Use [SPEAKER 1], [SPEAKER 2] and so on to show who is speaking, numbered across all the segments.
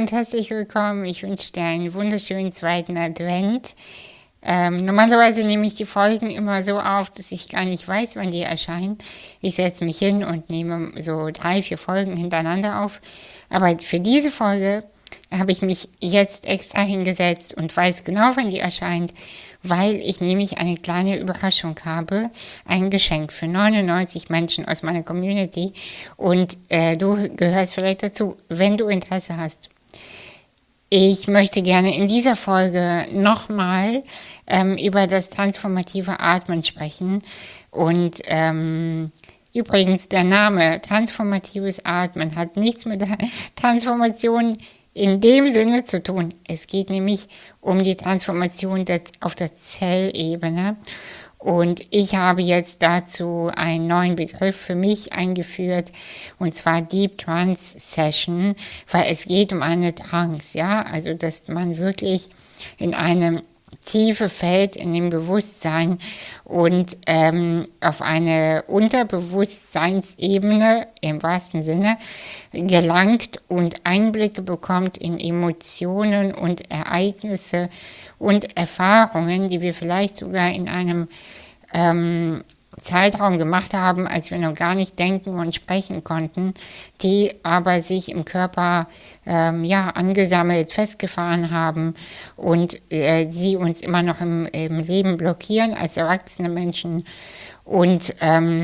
[SPEAKER 1] und herzlich willkommen. Ich wünsche dir einen wunderschönen zweiten Advent. Normalerweise nehme ich die Folgen immer so auf, dass ich gar nicht weiß, wann die erscheinen. Ich setze mich hin und nehme so 3, 4 Folgen hintereinander auf. Aber für diese Folge habe ich mich jetzt extra hingesetzt und weiß genau, wann die erscheint, weil ich nämlich eine kleine Überraschung habe, ein Geschenk für 99 Menschen aus meiner Community und du gehörst vielleicht dazu, wenn du Interesse hast. Ich möchte gerne in dieser Folge nochmal über das transformative Atmen sprechen und übrigens, der Name transformatives Atmen hat nichts mit der Transformation in dem Sinne zu tun. Es geht nämlich um die Transformation auf der Zellebene. Und ich habe jetzt dazu einen neuen Begriff für mich eingeführt, und zwar Deep Trance Session, weil es geht um eine Trance, ja, also dass man wirklich in einem Tiefe fällt in dem Bewusstsein und auf eine Unterbewusstseinsebene im wahrsten Sinne gelangt und Einblicke bekommt in Emotionen und Ereignisse und Erfahrungen, die wir vielleicht sogar in einem Zeitraum gemacht haben, als wir noch gar nicht denken und sprechen konnten, die aber sich im Körper angesammelt, festgefahren haben und sie uns immer noch im Leben blockieren als erwachsene Menschen. Und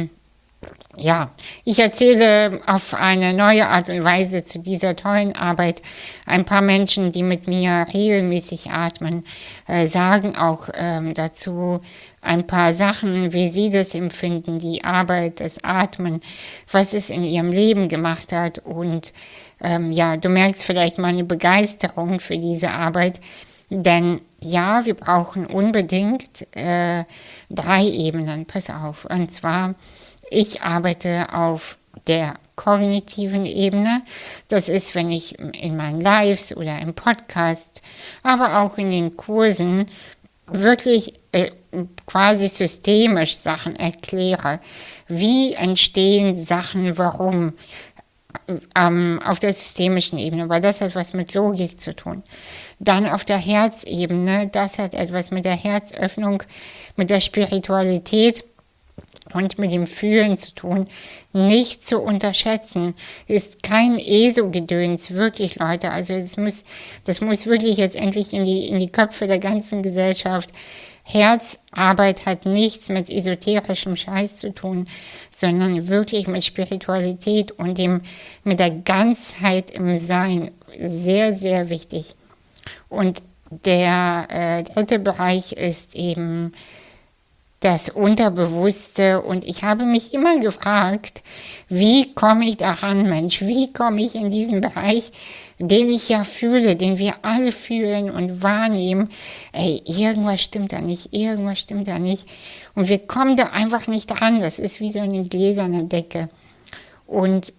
[SPEAKER 1] ich erzähle auf eine neue Art und Weise zu dieser tollen Arbeit. Ein paar Menschen, die mit mir regelmäßig atmen, sagen auch dazu ein paar Sachen, wie sie das empfinden, die Arbeit, das Atmen, was es in ihrem Leben gemacht hat. Und du merkst vielleicht meine Begeisterung für diese Arbeit. Denn ja, wir brauchen unbedingt 3 Ebenen, pass auf. Und zwar, ich arbeite auf der kognitiven Ebene. Das ist, wenn ich in meinen Lives oder im Podcast, aber auch in den Kursen wirklich quasi systemisch Sachen erkläre. Wie entstehen Sachen, warum? Auf der systemischen Ebene, weil das hat was mit Logik zu tun. Dann auf der Herzebene, das hat etwas mit der Herzöffnung, mit der Spiritualität und mit dem Fühlen zu tun. Nicht zu unterschätzen, ist kein ESO-Gedöns, wirklich, Leute. Also das muss wirklich jetzt endlich in die Köpfe der ganzen Gesellschaft. Herzarbeit hat nichts mit esoterischem Scheiß zu tun, sondern wirklich mit Spiritualität und mit der Ganzheit im Sein. Sehr, sehr wichtig. Und der 3. Bereich ist eben das Unterbewusste, und ich habe mich immer gefragt, wie komme ich daran, Mensch, wie komme ich in diesen Bereich, den ich ja fühle, den wir alle fühlen und wahrnehmen, irgendwas stimmt da nicht, und wir kommen da einfach nicht dran, das ist wie so eine gläserne Decke. Und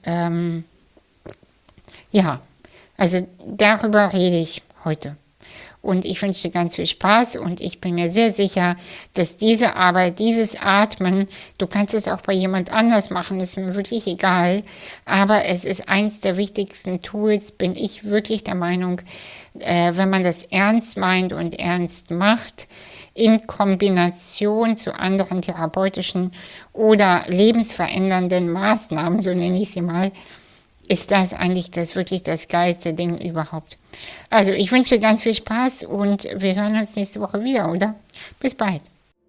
[SPEAKER 1] also darüber rede ich heute. Und ich wünsche dir ganz viel Spaß, und ich bin mir sehr sicher, dass diese Arbeit, dieses Atmen, du kannst es auch bei jemand anders machen, ist mir wirklich egal, aber es ist eins der wichtigsten Tools, bin ich wirklich der Meinung, wenn man das ernst meint und ernst macht, in Kombination zu anderen therapeutischen oder lebensverändernden Maßnahmen, so nenne ich sie mal, ist das eigentlich wirklich das geilste Ding überhaupt. Also ich wünsche dir ganz viel Spaß und wir hören uns nächste Woche wieder, oder? Bis bald.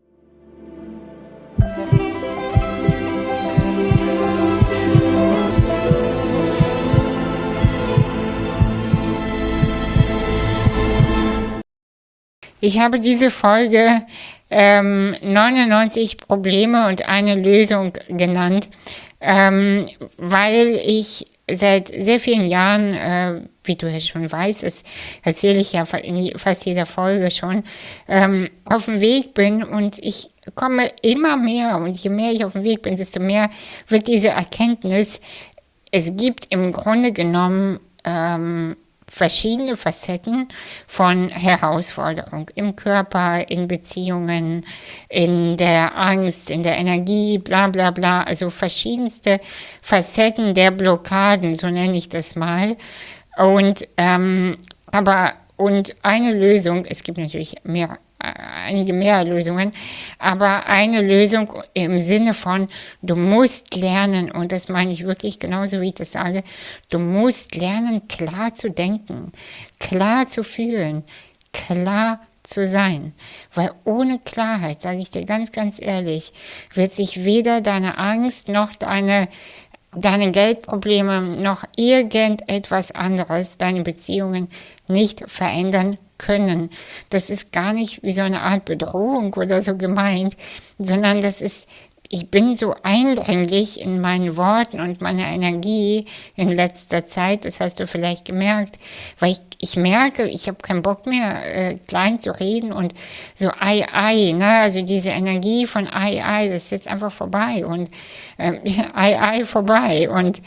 [SPEAKER 1] Ich habe diese Folge 99 Probleme und eine Lösung genannt, weil ich seit sehr vielen Jahren, wie du ja schon weißt, das erzähle ich ja in fast jeder Folge schon, auf dem Weg bin, und ich komme immer mehr, und je mehr ich auf dem Weg bin, desto mehr wird diese Erkenntnis, es gibt im Grunde genommen verschiedene Facetten von Herausforderung im Körper, in Beziehungen, in der Angst, in der Energie, bla bla bla, also verschiedenste Facetten der Blockaden, so nenne ich das mal, Und und eine Lösung, es gibt natürlich einige mehr Lösungen, aber eine Lösung im Sinne von, du musst lernen, und das meine ich wirklich genauso, wie ich das sage, du musst lernen, klar zu denken, klar zu fühlen, klar zu sein. Weil ohne Klarheit, sage ich dir ganz, ganz ehrlich, wird sich weder deine Angst noch deine Geldprobleme noch irgendetwas anderes, deine Beziehungen nicht verändern können. Das ist gar nicht wie so eine Art Bedrohung oder so gemeint, sondern ich bin so eindringlich in meinen Worten und meiner Energie in letzter Zeit, das hast du vielleicht gemerkt, weil ich merke, ich habe keinen Bock mehr, klein zu reden und so Ei, ne? Also diese Energie von Ei, das ist jetzt einfach vorbei und Ei, vorbei und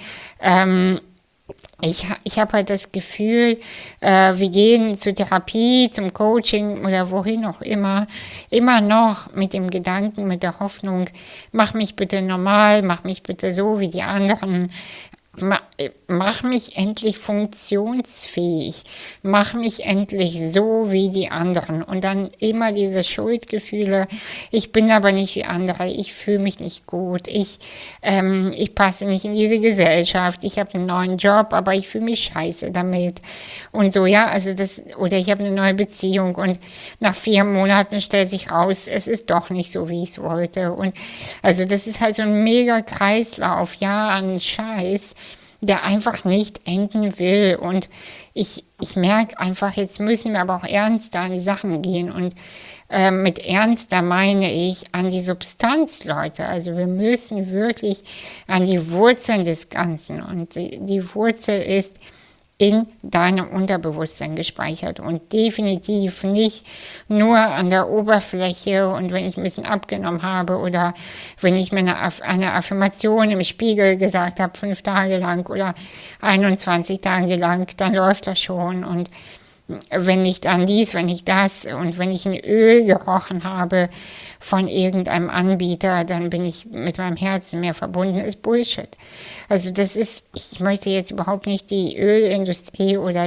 [SPEAKER 1] ich habe halt das Gefühl, wir gehen zur Therapie, zum Coaching oder wohin auch immer noch mit dem Gedanken, mit der Hoffnung, mach mich bitte normal, mach mich bitte so wie die anderen, mach mich endlich funktionsfähig, mach mich endlich so wie die anderen. Und dann immer diese Schuldgefühle, ich bin aber nicht wie andere, ich fühle mich nicht gut, ich passe nicht in diese Gesellschaft, ich habe einen neuen Job, aber ich fühle mich scheiße damit. Und so, ja, also oder ich habe eine neue Beziehung und nach 4 Monaten stellt sich raus, es ist doch nicht so, wie ich es wollte. Und also das ist halt so ein mega Kreislauf, ja, an Scheiß, der einfach nicht enden will. Und ich merke einfach, jetzt müssen wir aber auch ernster an die Sachen gehen. Und mit ernster meine ich an die Substanz, Leute. Also wir müssen wirklich an die Wurzeln des Ganzen. Und die Wurzel ist in deinem Unterbewusstsein gespeichert und definitiv nicht nur an der Oberfläche und wenn ich ein bisschen abgenommen habe oder wenn ich mir eine Affirmation im Spiegel gesagt habe, 5 Tage lang oder 21 Tage lang, dann läuft das schon und wenn nicht an dies, wenn nicht das und wenn ich ein Öl gerochen habe von irgendeinem Anbieter, dann bin ich mit meinem Herzen mehr verbunden, ist Bullshit. Also ich möchte jetzt überhaupt nicht die Ölindustrie oder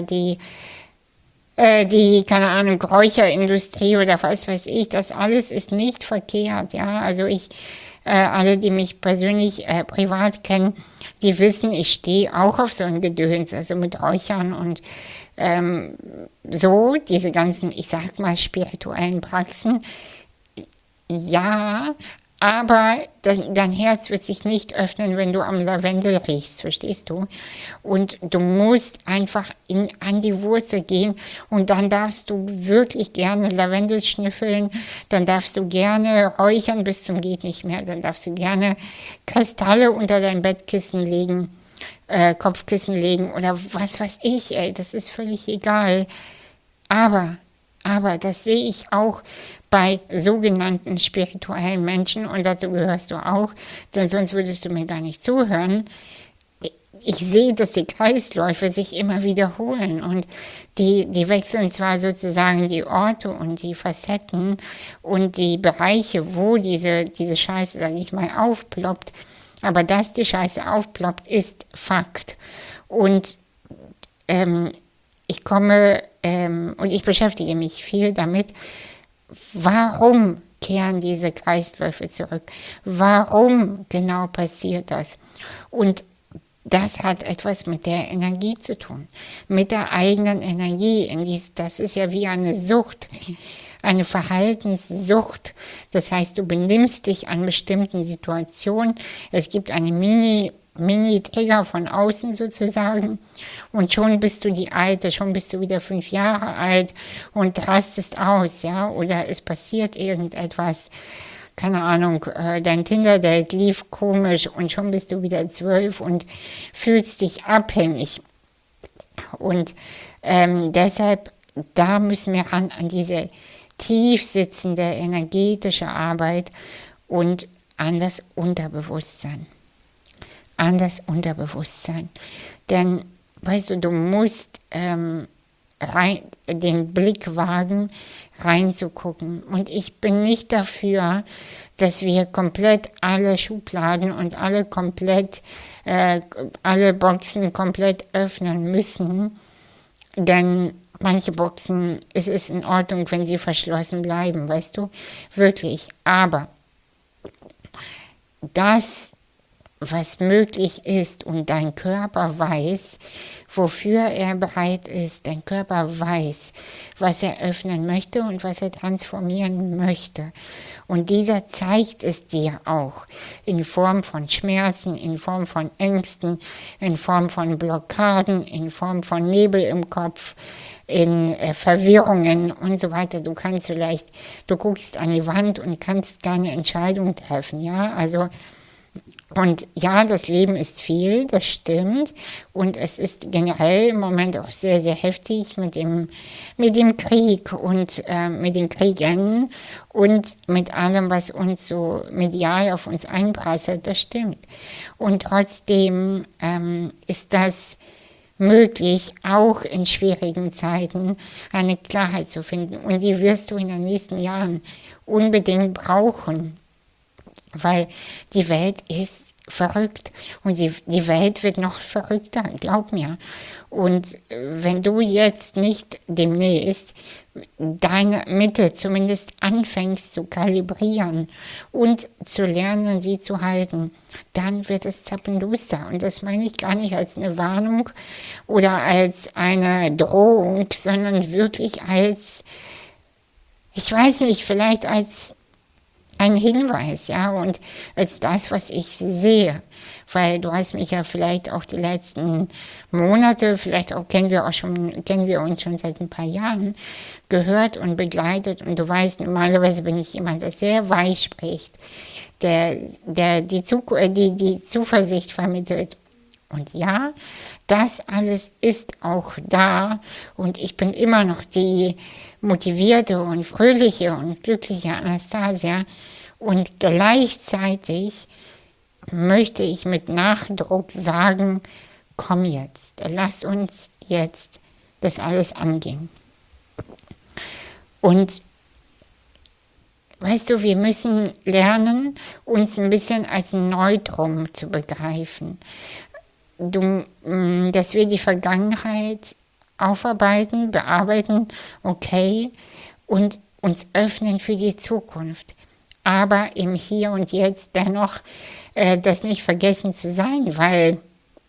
[SPEAKER 1] keine Ahnung, Räucherindustrie oder was weiß ich, das alles ist nicht verkehrt, ja, also alle, die mich persönlich privat kennen, die wissen, ich stehe auch auf so ein Gedöns, also mit Räuchern und so, diese ganzen, ich sag mal, spirituellen Praxen, ja, aber dein Herz wird sich nicht öffnen, wenn du am Lavendel riechst, verstehst du? Und du musst einfach an die Wurzel gehen und dann darfst du wirklich gerne Lavendel schnüffeln, dann darfst du gerne räuchern bis zum geht nicht mehr, dann darfst du gerne Kristalle unter dein Bettkissen legen, Kopfkissen legen oder was weiß ich, ey, das ist völlig egal. Aber, aber das sehe ich auch bei sogenannten spirituellen Menschen und dazu gehörst du auch, denn sonst würdest du mir gar nicht zuhören. Ich sehe, dass die Kreisläufe sich immer wiederholen und die wechseln zwar sozusagen die Orte und die Facetten und die Bereiche, wo diese Scheiße, sage ich mal, aufploppt, aber dass die Scheiße aufploppt, ist Fakt. Und und ich beschäftige mich viel damit, warum kehren diese Kreisläufe zurück? Warum genau passiert das? Und das hat etwas mit der Energie zu tun, mit der eigenen Energie. Das ist ja wie eine Sucht, eine Verhaltenssucht. Das heißt, du benimmst dich an bestimmten Situationen. Es gibt eine Mini-Trigger von außen sozusagen und schon bist du die Alte, schon bist du wieder 5 Jahre alt und rastest aus, ja, oder es passiert irgendetwas, keine Ahnung, dein Tinder-Date lief komisch und schon bist du wieder 12 und fühlst dich abhängig. Und deshalb, da müssen wir ran an diese tief sitzende energetische Arbeit und an das Unterbewusstsein. An das Unterbewusstsein. Denn, weißt du musst den Blick wagen, reinzugucken. Und ich bin nicht dafür, dass wir komplett alle Schubladen und alle Boxen komplett öffnen müssen. Denn manche Boxen, es ist in Ordnung, wenn sie verschlossen bleiben, weißt du? Wirklich. Aber das, was möglich ist und dein Körper weiß, wofür er bereit ist, dein Körper weiß, was er öffnen möchte und was er transformieren möchte. Und dieser zeigt es dir auch in Form von Schmerzen, in Form von Ängsten, in Form von Blockaden, in Form von Nebel im Kopf, in Verwirrungen und so weiter. Du guckst an die Wand und kannst keine Entscheidung treffen, ja, also. Und ja, das Leben ist viel, das stimmt. Und es ist generell im Moment auch sehr, sehr heftig mit dem Krieg und mit den Kriegen und mit allem, was uns so medial auf uns einprasselt, das stimmt. Und trotzdem ist das möglich, auch in schwierigen Zeiten eine Klarheit zu finden. Und die wirst du in den nächsten Jahren unbedingt brauchen. Weil die Welt ist verrückt und die Welt wird noch verrückter, glaub mir. Und wenn du jetzt nicht demnächst deine Mitte zumindest anfängst zu kalibrieren und zu lernen, sie zu halten, dann wird es zappenduster. Und das meine ich gar nicht als eine Warnung oder als eine Drohung, sondern wirklich als, ich weiß nicht, vielleicht als ein Hinweis, ja, und als das, was ich sehe, weil du hast mich ja vielleicht auch die letzten Monate, vielleicht auch kennen wir uns schon seit ein paar Jahren, gehört und begleitet und du weißt, normalerweise bin ich jemand, der sehr weich spricht, der die Zuversicht vermittelt. Und ja, das alles ist auch da und ich bin immer noch die motivierte und fröhliche und glückliche Anastasia und gleichzeitig möchte ich mit Nachdruck sagen, komm jetzt, lass uns jetzt das alles angehen. Und weißt du, wir müssen lernen, uns ein bisschen als Neutrum zu begreifen. Dass wir die Vergangenheit aufarbeiten, bearbeiten, okay, und uns öffnen für die Zukunft. Aber im Hier und Jetzt dennoch das nicht vergessen zu sein, weil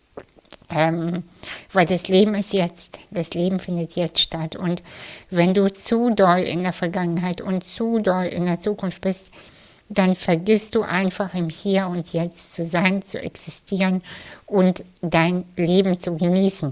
[SPEAKER 1] das Leben ist jetzt, das Leben findet jetzt statt. Und wenn du zu doll in der Vergangenheit und zu doll in der Zukunft bist, dann vergisst du einfach im Hier und Jetzt zu sein, zu existieren und dein Leben zu genießen.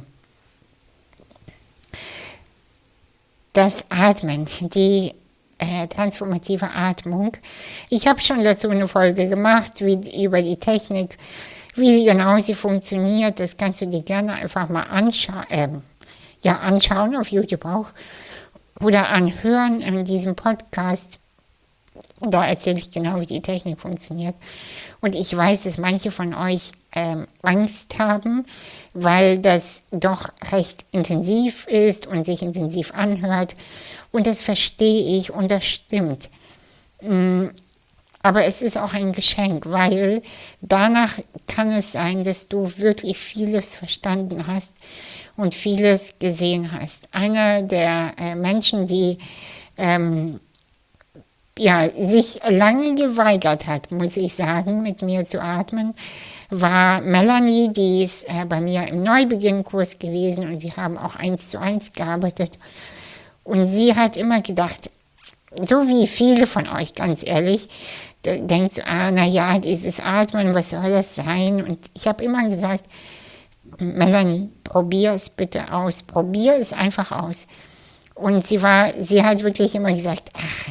[SPEAKER 1] Das Atmen, die transformative Atmung. Ich habe schon dazu eine Folge gemacht, über die Technik, wie genau sie funktioniert. Das kannst du dir gerne einfach mal anschauen auf YouTube auch oder anhören in diesem Podcast. Da erzähle ich genau, wie die Technik funktioniert. Und ich weiß, dass manche von euch Angst haben, weil das doch recht intensiv ist und sich intensiv anhört. Und das verstehe ich und das stimmt. Aber es ist auch ein Geschenk, weil danach kann es sein, dass du wirklich vieles verstanden hast und vieles gesehen hast. Einer der Menschen, die sich lange geweigert hat, muss ich sagen, mit mir zu atmen, war Melanie, die ist bei mir im Neubeginnkurs gewesen und wir haben auch 1:1 gearbeitet. Und sie hat immer gedacht, so wie viele von euch, ganz ehrlich, denkt so, naja, dieses Atmen, was soll das sein? Und ich habe immer gesagt, Melanie, probier es bitte aus, probier es einfach aus. Und sie hat wirklich immer gesagt,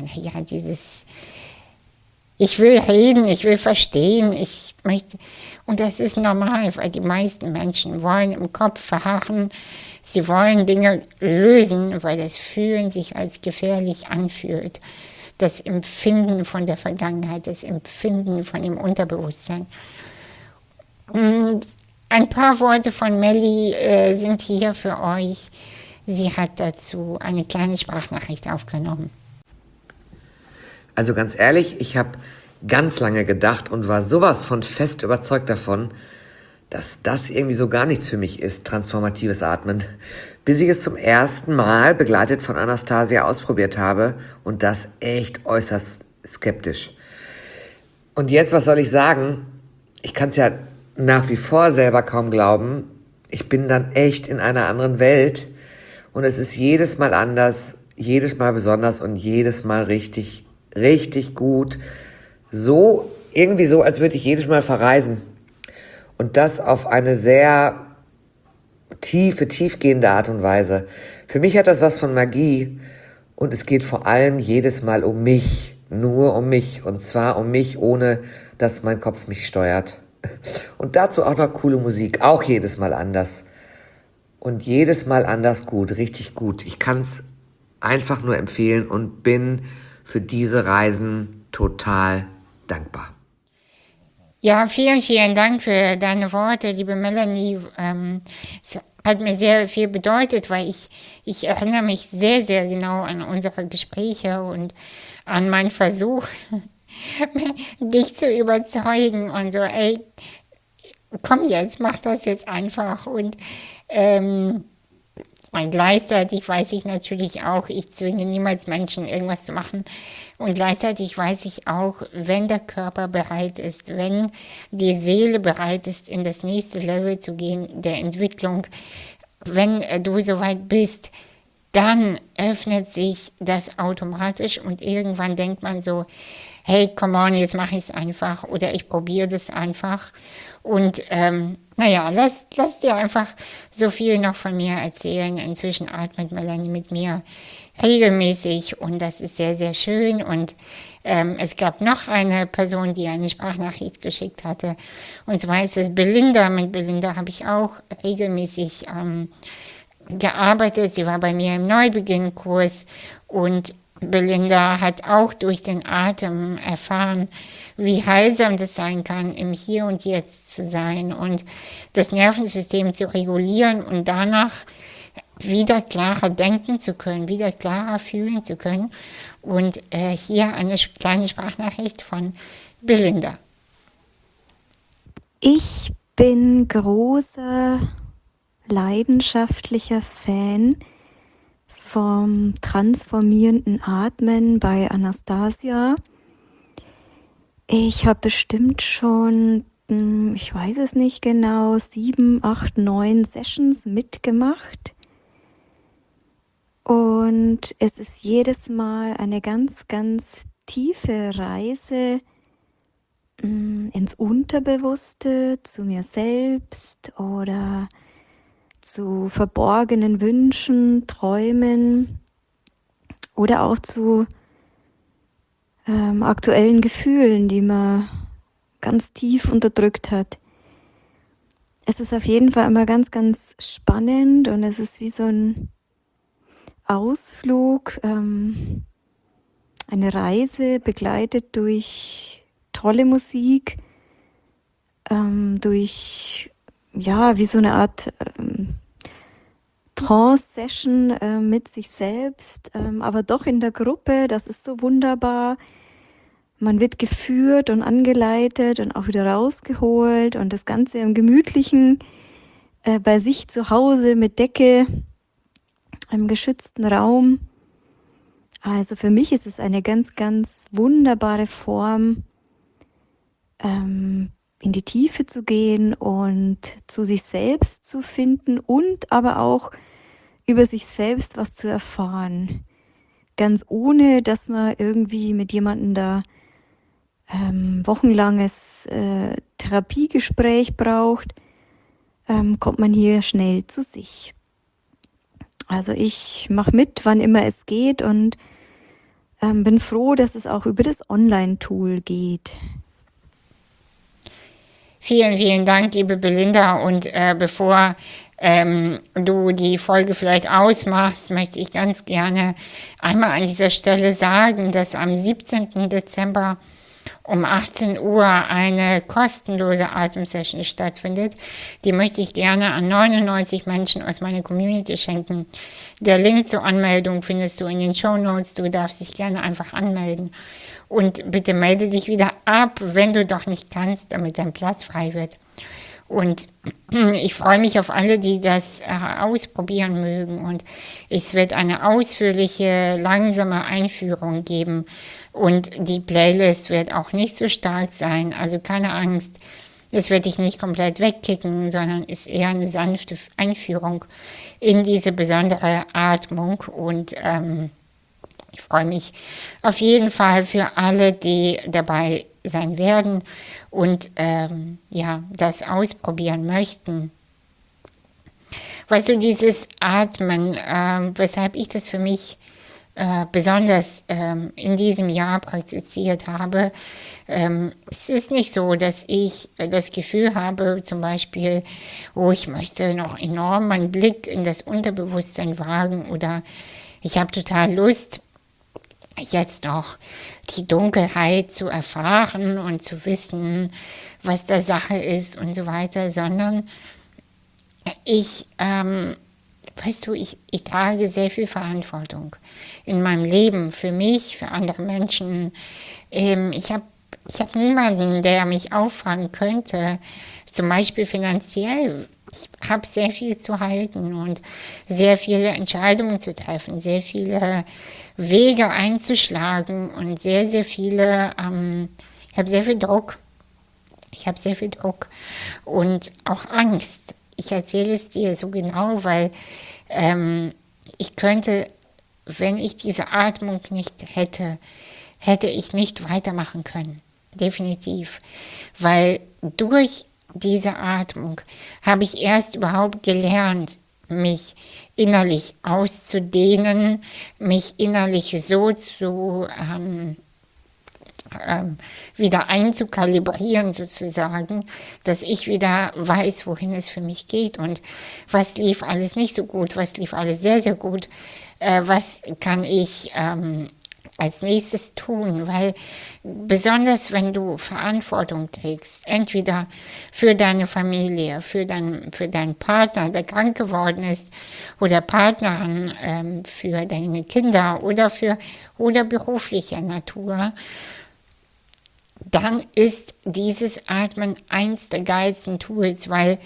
[SPEAKER 1] ich will reden, ich will verstehen, ich möchte, und das ist normal, weil die meisten Menschen wollen im Kopf verharren, sie wollen Dinge lösen, weil das Fühlen sich als gefährlich anfühlt. Das Empfinden von der Vergangenheit, das Empfinden von dem Unterbewusstsein. Und ein paar Worte von Melli sind hier für euch. Sie hat dazu eine kleine Sprachnachricht aufgenommen.
[SPEAKER 2] Also ganz ehrlich, ich habe ganz lange gedacht und war sowas von fest überzeugt davon, dass das irgendwie so gar nichts für mich ist, transformatives Atmen, bis ich es zum ersten Mal begleitet von Anastasia ausprobiert habe und das echt äußerst skeptisch. Und jetzt, was soll ich sagen? Ich kann es ja nach wie vor selber kaum glauben. Ich bin dann echt in einer anderen Welt und es ist jedes Mal anders, jedes Mal besonders und jedes Mal richtig, richtig gut. So, irgendwie so, als würde ich jedes Mal verreisen. Und das auf eine sehr tiefgehende Art und Weise. Für mich hat das was von Magie und es geht vor allem jedes Mal um mich. Nur um mich. Und zwar um mich, ohne dass mein Kopf mich steuert. Und dazu auch noch coole Musik. Auch jedes Mal anders. Und jedes Mal anders gut. Richtig gut. Ich kann es einfach nur empfehlen und bin für diese Reisen total dankbar.
[SPEAKER 1] Ja, vielen, vielen Dank für deine Worte, liebe Melanie. Es hat mir sehr viel bedeutet, weil ich erinnere mich sehr, sehr genau an unsere Gespräche und an meinen Versuch, dich zu überzeugen und so, ey, komm jetzt, mach das jetzt einfach. Und gleichzeitig weiß ich natürlich auch, ich zwinge niemals Menschen, irgendwas zu machen. Und gleichzeitig weiß ich auch, wenn der Körper bereit ist, wenn die Seele bereit ist, in das nächste Level zu gehen, der Entwicklung, wenn du soweit bist, dann öffnet sich das automatisch und irgendwann denkt man so, hey, come on, jetzt mache ich es einfach oder ich probiere das einfach. Und naja, lass dir einfach so viel noch von mir erzählen. Inzwischen atmet Melanie mit mir regelmäßig und das ist sehr, sehr schön. Und es gab noch eine Person, die eine Sprachnachricht geschickt hatte. Und zwar ist es Belinda. Mit Belinda habe ich auch regelmäßig gearbeitet. Sie war bei mir im Neubeginnkurs und Belinda hat auch durch den Atem erfahren, wie heilsam das sein kann, im Hier und Jetzt zu sein und das Nervensystem zu regulieren und danach wieder klarer denken zu können, wieder klarer fühlen zu können. Und hier eine kleine Sprachnachricht von Belinda.
[SPEAKER 3] Ich bin großer, leidenschaftlicher Fan vom transformierenden Atmen bei Anastasia. Ich habe bestimmt schon, ich weiß es nicht genau, 7, 8, 9 Sessions mitgemacht. Und es ist jedes Mal eine ganz, ganz tiefe Reise ins Unterbewusste, zu mir selbst oder zu verborgenen Wünschen, Träumen oder auch zu aktuellen Gefühlen, die man ganz tief unterdrückt hat. Es ist auf jeden Fall immer ganz, ganz spannend und es ist wie so ein Ausflug, eine Reise begleitet durch tolle Musik, durch, ja, wie so eine Art Trance-Session mit sich selbst, aber doch in der Gruppe. Das ist so wunderbar. Man wird geführt und angeleitet und auch wieder rausgeholt und das Ganze im Gemütlichen, bei sich zu Hause mit Decke, im geschützten Raum. Also für mich ist es eine ganz, ganz wunderbare Form, in die Tiefe zu gehen und zu sich selbst zu finden und aber auch über sich selbst was zu erfahren. Ganz ohne, dass man irgendwie mit jemandem da wochenlanges Therapiegespräch braucht, kommt man hier schnell zu sich. Also ich mache mit, wann immer es geht und bin froh, dass es auch über das Online-Tool geht.
[SPEAKER 1] Vielen, vielen Dank, liebe Belinda. Und bevor du die Folge vielleicht ausmachst, möchte ich ganz gerne einmal an dieser Stelle sagen, dass am 17. Dezember um 18 Uhr eine kostenlose Atemsession stattfindet. Die möchte ich gerne an 99 Menschen aus meiner Community schenken. Der Link zur Anmeldung findest du in den Shownotes. Du darfst dich gerne einfach anmelden. Und bitte melde dich wieder ab, wenn du doch nicht kannst, damit dein Platz frei wird. Und ich freue mich auf alle, die das ausprobieren mögen. Und es wird eine ausführliche, langsame Einführung geben. Und die Playlist wird auch nicht so stark sein. Also keine Angst, es wird dich nicht komplett wegkicken, sondern ist eher eine sanfte Einführung in diese besondere Atmung. Und ich freue mich auf jeden Fall für alle, die dabei sein werden und ja, das ausprobieren möchten. Weißt du, dieses Atmen, weshalb ich das für mich besonders in diesem Jahr praktiziert habe, es ist nicht so, dass ich das Gefühl habe, zum Beispiel, oh, ich möchte noch enorm meinen Blick in das Unterbewusstsein wagen oder ich habe total Lust, jetzt noch die Dunkelheit zu erfahren und zu wissen, was da Sache ist und so weiter, sondern ich, weißt du, ich trage sehr viel Verantwortung in meinem Leben, für mich, für andere Menschen. Ich hab niemanden, der mich auffangen könnte, zum Beispiel finanziell. Ich habe sehr viel zu halten und sehr viele Entscheidungen zu treffen, sehr viele Wege einzuschlagen und sehr, sehr viele, ich habe sehr viel Druck. Ich habe sehr viel Druck und auch Angst. Ich erzähle es dir so genau, weil ich könnte, wenn ich diese Atmung nicht hätte, hätte ich nicht weitermachen können. Definitiv. Weil durch diese Atmung habe ich erst überhaupt gelernt, mich innerlich auszudehnen, mich innerlich so zu wieder einzukalibrieren sozusagen, dass ich wieder weiß, wohin es für mich geht und was lief alles nicht so gut, was lief alles sehr, sehr gut, was kann ich als nächstes tun, weil besonders wenn du Verantwortung trägst, entweder für deine Familie, für deinen Partner, der krank geworden ist, oder Partnerin, für deine Kinder oder beruflicher Natur, dann ist dieses Atmen eins der geilsten Tools, weil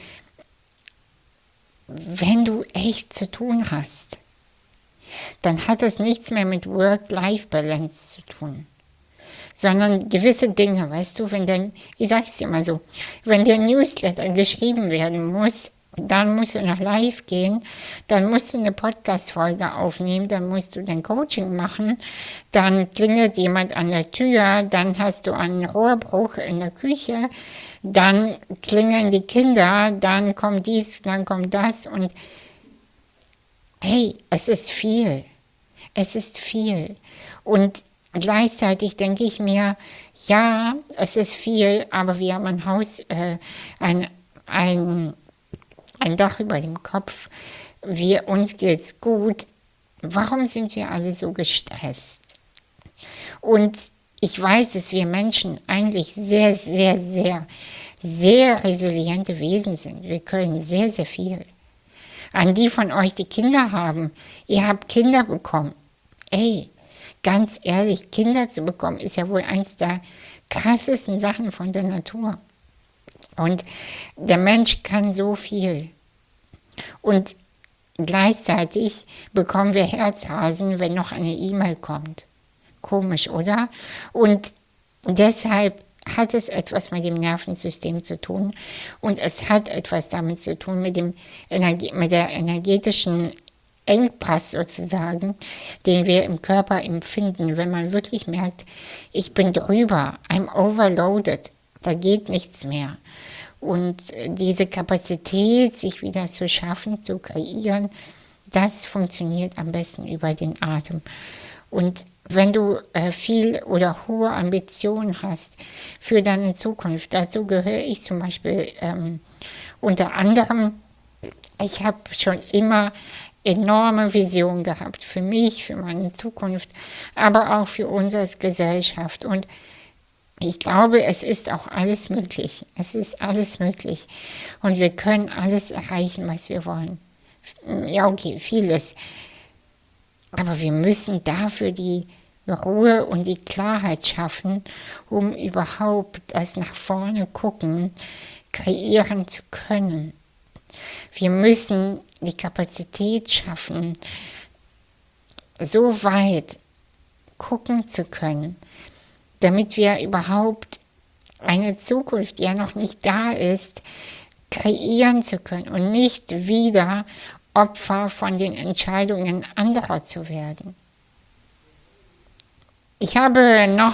[SPEAKER 1] wenn du echt zu tun hast, dann hat das nichts mehr mit Work-Life-Balance zu tun, sondern gewisse Dinge, weißt du, ich sag's dir mal so, wenn der Newsletter geschrieben werden muss, dann musst du noch live gehen, dann musst du eine Podcast-Folge aufnehmen, dann musst du dein Coaching machen, dann klingelt jemand an der Tür, dann hast du einen Rohrbruch in der Küche, dann klingeln die Kinder, dann kommt dies, dann kommt das und hey, es ist viel. Es ist viel. Und gleichzeitig denke ich mir, ja, es ist viel, aber wir haben ein Haus, ein Dach über dem Kopf. Uns geht's gut. Warum sind wir alle so gestresst? Und ich weiß, dass wir Menschen eigentlich sehr, sehr, sehr, sehr resiliente Wesen sind. Wir können sehr, sehr viel. An die von euch, die Kinder haben, ihr habt Kinder bekommen. Ey, ganz ehrlich, Kinder zu bekommen, ist ja wohl eins der krassesten Sachen von der Natur. Und der Mensch kann so viel. Und gleichzeitig bekommen wir Herzrasen, wenn noch eine E-Mail kommt. Komisch, oder? Und deshalb hat es etwas mit dem Nervensystem zu tun und es hat etwas damit zu tun mit der energetischen Engpass sozusagen, den wir im Körper empfinden, wenn man wirklich merkt, ich bin drüber, I'm overloaded, da geht nichts mehr. Und diese Kapazität, sich wieder zu schaffen, zu kreieren, das funktioniert am besten über den Atem. Und wenn du viel oder hohe Ambitionen hast für deine Zukunft, dazu gehöre ich zum Beispiel unter anderem, ich habe schon immer enorme Visionen gehabt für mich, für meine Zukunft, aber auch für uns als Gesellschaft. Und ich glaube, es ist auch alles möglich. Es ist alles möglich. Und wir können alles erreichen, was wir wollen. Ja, okay, vieles. Aber wir müssen dafür die Ruhe und die Klarheit schaffen, um überhaupt das nach vorne gucken kreieren zu können. Wir müssen die Kapazität schaffen, so weit gucken zu können, damit wir überhaupt eine Zukunft, die ja noch nicht da ist, kreieren zu können und nicht wieder Opfer von den Entscheidungen anderer zu werden. Ich habe noch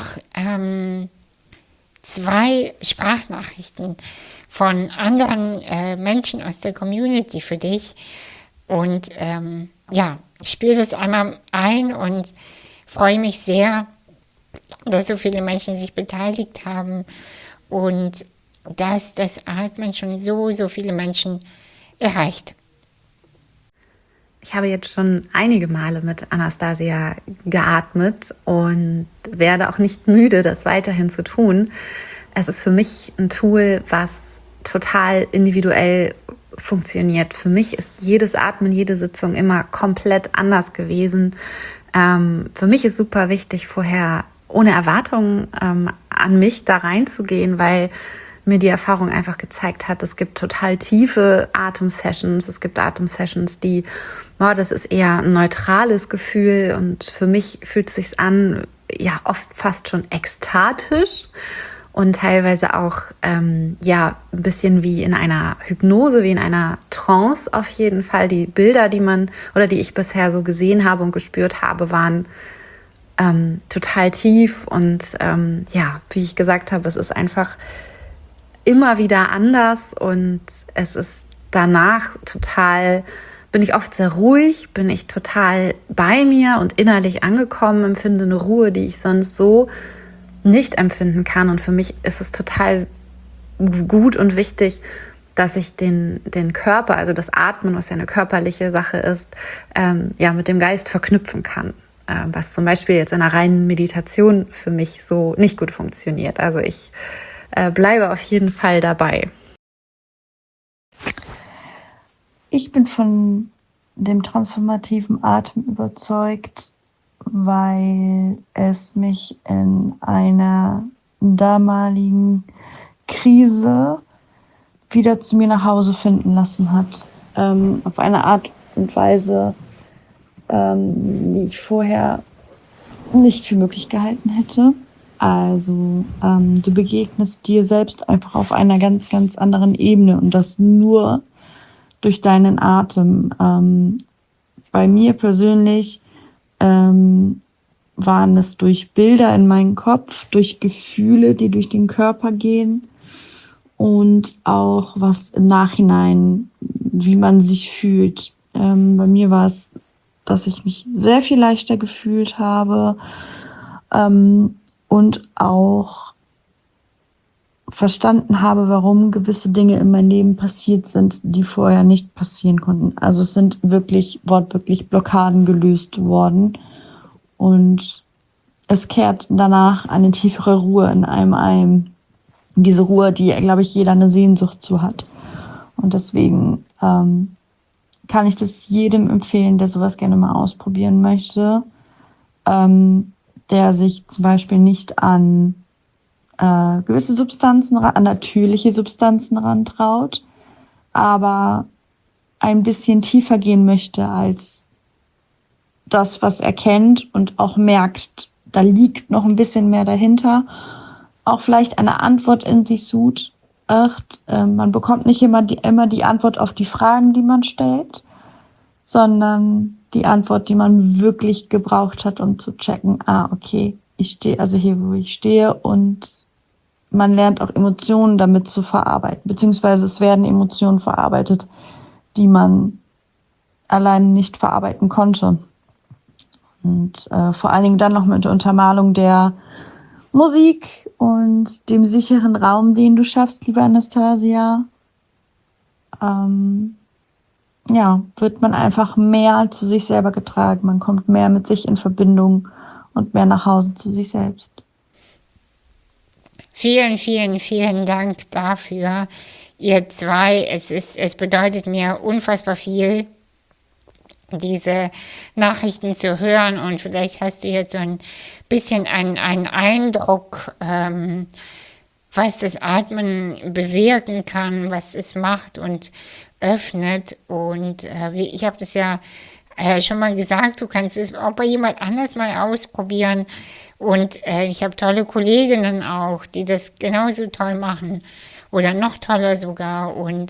[SPEAKER 1] 2 Sprachnachrichten von anderen Menschen aus der Community für dich. Und ich spiele das einmal ein und freue mich sehr, dass so viele Menschen sich beteiligt haben und dass das Atmen schon so viele Menschen erreicht.
[SPEAKER 4] Ich habe jetzt schon einige Male mit Anastasia geatmet und werde auch nicht müde, das weiterhin zu tun. Es ist für mich ein Tool, was total individuell funktioniert. Für mich ist jedes Atmen, jede Sitzung immer komplett anders gewesen. Für mich ist super wichtig, vorher ohne Erwartungen an mich da reinzugehen, weil mir die Erfahrung einfach gezeigt hat, es gibt total tiefe Atemsessions, es gibt Atemsessions, die, das ist eher ein neutrales Gefühl und für mich fühlt es sich an, ja, oft fast schon ekstatisch und teilweise auch, ein bisschen wie in einer Hypnose, wie in einer Trance auf jeden Fall. Die Bilder, die ich bisher so gesehen habe und gespürt habe, waren total tief und wie ich gesagt habe, es ist einfach immer wieder anders und es ist danach bin ich oft sehr ruhig, bin ich total bei mir und innerlich angekommen, empfinde eine Ruhe, die ich sonst so nicht empfinden kann. Und für mich ist es total gut und wichtig, dass ich den Körper, also das Atmen, was ja eine körperliche Sache ist, mit dem Geist verknüpfen kann. Was zum Beispiel jetzt in einer reinen Meditation für mich so nicht gut funktioniert. Also ich bleibe auf jeden Fall dabei.
[SPEAKER 5] Ich bin von dem transformativen Atem überzeugt, weil es mich in einer damaligen Krise wieder zu mir nach Hause finden lassen hat. Auf eine Art und Weise, die ich vorher nicht für möglich gehalten hätte. Also du begegnest dir selbst einfach auf einer ganz, ganz anderen Ebene und das nur durch deinen Atem. Bei mir persönlich waren es durch Bilder in meinen Kopf, durch Gefühle, die durch den Körper gehen und auch was im Nachhinein, wie man sich fühlt. Bei mir war es, dass ich mich sehr viel leichter gefühlt habe, und auch verstanden habe, warum gewisse Dinge in meinem Leben passiert sind, die vorher nicht passieren konnten. Also es sind wortwörtlich Blockaden gelöst worden und es kehrt danach eine tiefere Ruhe in einem ein. Diese Ruhe, die, glaube ich, jeder eine Sehnsucht zu hat. Und deswegen kann ich das jedem empfehlen, der sowas gerne mal ausprobieren möchte, der sich zum Beispiel nicht an gewisse Substanzen, an natürliche Substanzen rantraut, aber ein bisschen tiefer gehen möchte als das, was er kennt und auch merkt, da liegt noch ein bisschen mehr dahinter, auch vielleicht eine Antwort in sich sucht. Man bekommt nicht immer die Antwort auf die Fragen, die man stellt, sondern die Antwort, die man wirklich gebraucht hat, um zu checken, okay, ich stehe also hier, wo ich stehe, und man lernt auch Emotionen damit zu verarbeiten, beziehungsweise es werden Emotionen verarbeitet, die man allein nicht verarbeiten konnte. Und vor allen Dingen dann noch mit der Untermalung der Musik und dem sicheren Raum, den du schaffst, liebe Anastasia, wird man einfach mehr zu sich selber getragen. Man kommt mehr mit sich in Verbindung und mehr nach Hause zu sich selbst.
[SPEAKER 1] Vielen, vielen, vielen Dank dafür, ihr zwei. Es bedeutet mir unfassbar viel, diese Nachrichten zu hören, und vielleicht hast du jetzt so ein bisschen einen Eindruck was das Atmen bewirken kann, was es macht und öffnet. Und ich habe das ja schon mal gesagt, du kannst es auch bei jemand anders mal ausprobieren. Und ich habe tolle Kolleginnen auch, die das genauso toll machen oder noch toller sogar. Und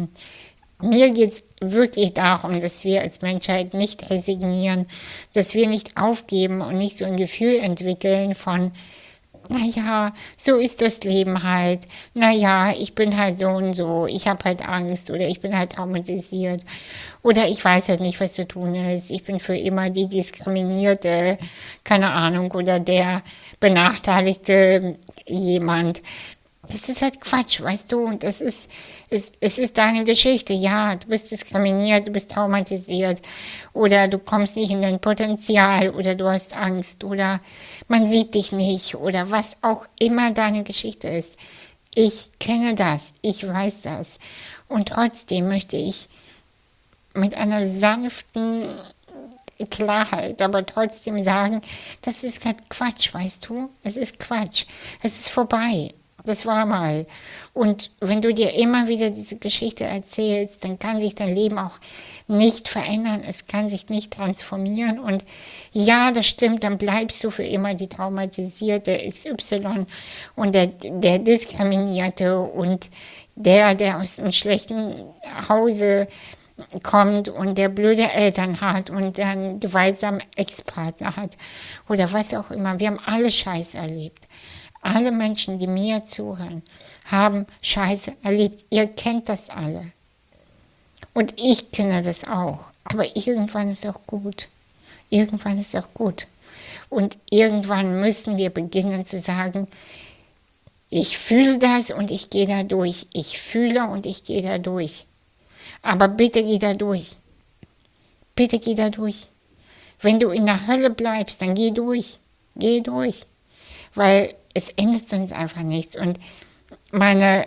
[SPEAKER 1] mir geht es wirklich darum, dass wir als Menschheit nicht resignieren, dass wir nicht aufgeben und nicht so ein Gefühl entwickeln von, naja, so ist das Leben halt. Naja, ich bin halt so und so. Ich habe halt Angst oder ich bin halt traumatisiert. Oder ich weiß halt nicht, was zu tun ist. Ich bin für immer die Diskriminierte, keine Ahnung, oder der benachteiligte jemand. Das ist halt Quatsch, weißt du? Und es ist deine Geschichte. Ja, du bist diskriminiert, du bist traumatisiert oder du kommst nicht in dein Potenzial oder du hast Angst oder man sieht dich nicht oder was auch immer deine Geschichte ist. Ich kenne das, ich weiß das. Und trotzdem möchte ich mit einer sanften Klarheit, aber trotzdem sagen, das ist halt Quatsch, weißt du? Es ist Quatsch. Es ist vorbei. Das war mal. Und wenn du dir immer wieder diese Geschichte erzählst, dann kann sich dein Leben auch nicht verändern. Es kann sich nicht transformieren. Und ja, das stimmt, dann bleibst du für immer die traumatisierte XY und der Diskriminierte und der aus einem schlechten Hause kommt und der blöde Eltern hat und der einen gewaltsamen Ex-Partner hat oder was auch immer. Wir haben alle Scheiß erlebt. Alle Menschen, die mir zuhören, haben Scheiße erlebt. Ihr kennt das alle. Und ich kenne das auch. Aber irgendwann ist auch gut. Irgendwann ist auch gut. Und irgendwann müssen wir beginnen zu sagen, ich fühle das und ich gehe da durch. Ich fühle und ich gehe da durch. Aber bitte geh da durch. Bitte geh da durch. Wenn du in der Hölle bleibst, dann geh durch. Geh durch. Weil es ändert uns einfach nichts. Und meine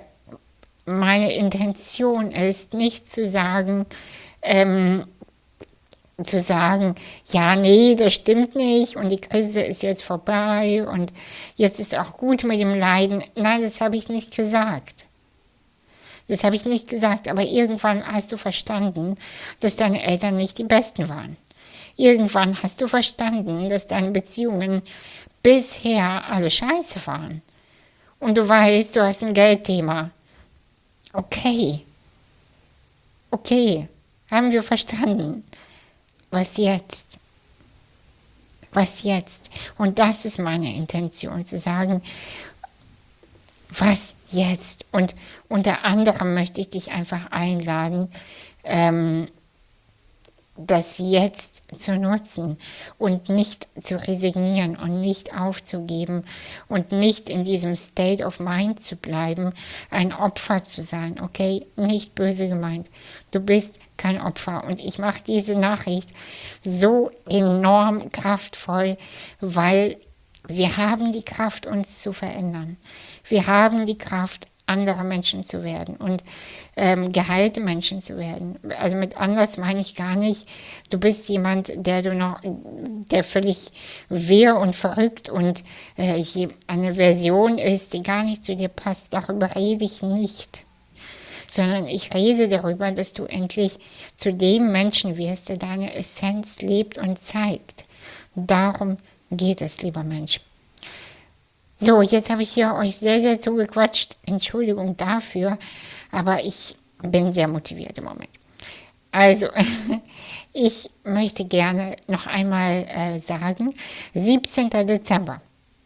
[SPEAKER 1] Intention ist nicht zu sagen, ja, nee, das stimmt nicht und die Krise ist jetzt vorbei und jetzt ist auch gut mit dem Leiden. Nein, das habe ich nicht gesagt. Das habe ich nicht gesagt, aber irgendwann hast du verstanden, dass deine Eltern nicht die Besten waren. Irgendwann hast du verstanden, dass deine Beziehungen bisher alle scheiße waren. Und du weißt, du hast ein Geldthema. Okay. Okay, haben wir verstanden. Was jetzt? Was jetzt? Und das ist meine Intention, zu sagen, was jetzt? Und unter anderem möchte ich dich einfach einladen, das jetzt zu nutzen und nicht zu resignieren und nicht aufzugeben und nicht in diesem State of Mind zu bleiben, ein Opfer zu sein, okay? Nicht böse gemeint. Du bist kein Opfer und ich mache diese Nachricht so enorm kraftvoll, weil wir haben die Kraft, uns zu verändern. Wir haben die Kraft, andere Menschen zu werden und geheilte Menschen zu werden. Also mit anders meine ich gar nicht, du bist jemand, der völlig wirr und verrückt und eine Version ist, die gar nicht zu dir passt. Darüber rede ich nicht. Sondern ich rede darüber, dass du endlich zu dem Menschen wirst, der deine Essenz lebt und zeigt. Darum geht es, lieber Mensch. So, jetzt habe ich hier euch sehr, sehr zugequatscht. Entschuldigung dafür, aber ich bin sehr motiviert im Moment. Also, ich möchte gerne noch einmal sagen, 17. Dezember,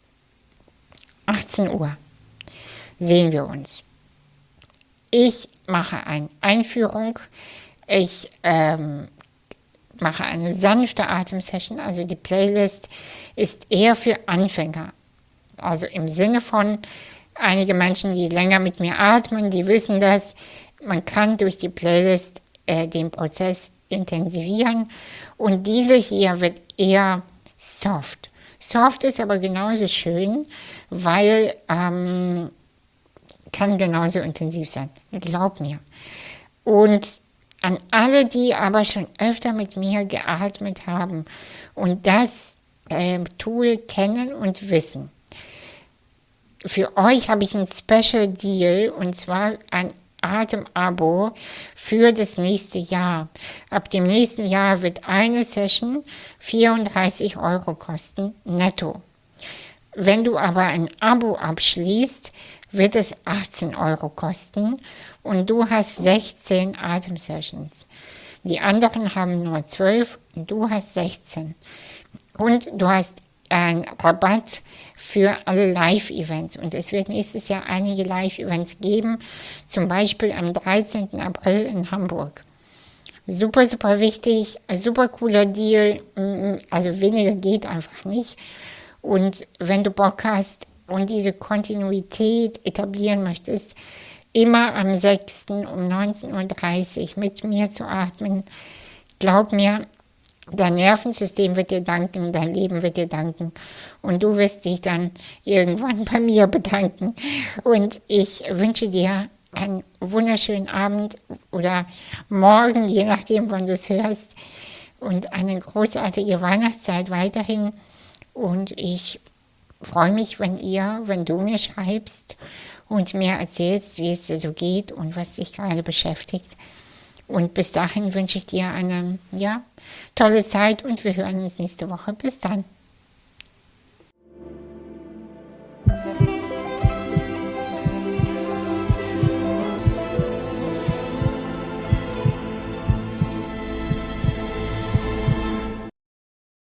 [SPEAKER 1] 18 Uhr, sehen wir uns. Ich mache eine Einführung, ich mache eine sanfte Atemsession, also die Playlist ist eher für Anfänger. Also im Sinne von, einige Menschen, die länger mit mir atmen, die wissen das, man kann durch die Playlist den Prozess intensivieren und diese hier wird eher soft. Soft ist aber genauso schön, weil kann genauso intensiv sein, glaub mir. Und an alle, die aber schon öfter mit mir geatmet haben und das Tool kennen und wissen, für euch habe ich ein Special Deal, und zwar ein Atem-Abo für das nächste Jahr. Ab dem nächsten Jahr wird eine Session 34 € kosten, netto. Wenn du aber ein Abo abschließt, wird es 18 € kosten und du hast 16 Atemsessions. Die anderen haben nur 12 und du hast 16. Und du hast einen Rabatt für alle Live-Events. Und es wird nächstes Jahr einige Live-Events geben, zum Beispiel am 13. April in Hamburg. Super, super wichtig, super cooler Deal, also weniger geht einfach nicht. Und wenn du Bock hast und diese Kontinuität etablieren möchtest, immer am 6. um 19:30 Uhr mit mir zu atmen, glaub mir, dein Nervensystem wird dir danken, dein Leben wird dir danken und du wirst dich dann irgendwann bei mir bedanken. Und ich wünsche dir einen wunderschönen Abend oder morgen, je nachdem, wann du es hörst, und eine großartige Weihnachtszeit weiterhin. Und ich freue mich, wenn du mir schreibst und mir erzählst, wie es dir so geht und was dich gerade beschäftigt. Und bis dahin wünsche ich dir eine tolle Zeit und wir hören uns nächste Woche. Bis dann.